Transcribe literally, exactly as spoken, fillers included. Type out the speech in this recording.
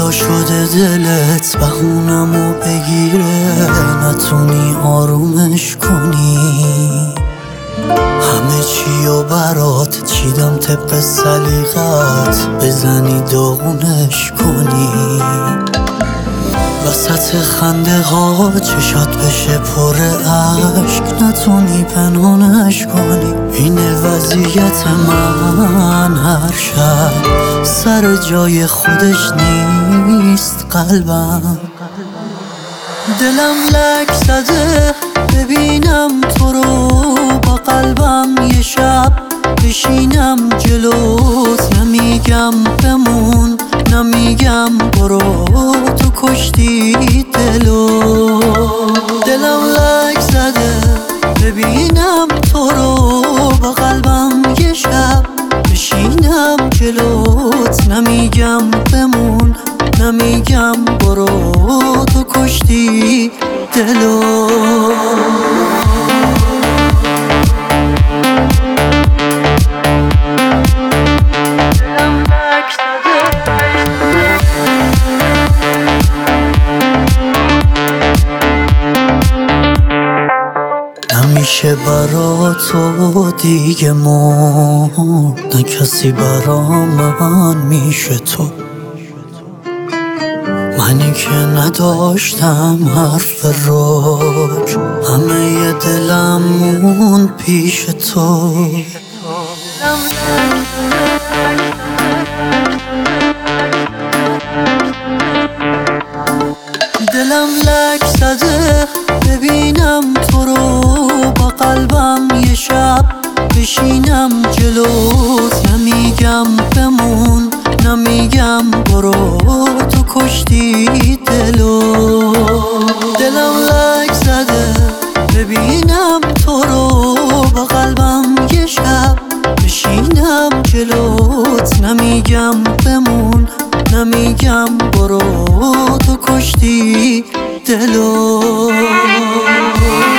جدا شده دلت بهونمو بگیره، نتونی آرومش کنی. همه چیو برات چیدم طبق سلیقت، بزنی داغونش کنی. وسط خنده ها چشات بشه پر عشق، نتونی پنهانش کنی. اینه وضعیت من هر شب، سر جای خودش نیست قلبم. دلم لک زده ببینم تو رو، با قلبم یه شب بشینم جلوت. نمیگم بمون، نمیگم برو، تو کشتی دلو. دلم لک زده ببینم تو رو، با قلبم یه شب بشینم جلوت. نمیگم بمون، نمیگم برو، تو کشتی دلو. نمیشه برا تو دیگه مرد، نه کسی برا من میشه تو. منی که نداشتم حرف روش، همه ی دلم موند پیش تو. دلم لک زده ببینم تو رو، با قلبم یه شب بشینم جلوت. نمیگم بمون، نمیگم برو، تو کشتی دلو. دلم لک زده ببینم تو رو، با قلبم یه شب بشینم جلوت. نمیگم بمون، نمیگم برو، تو کشتی دلو.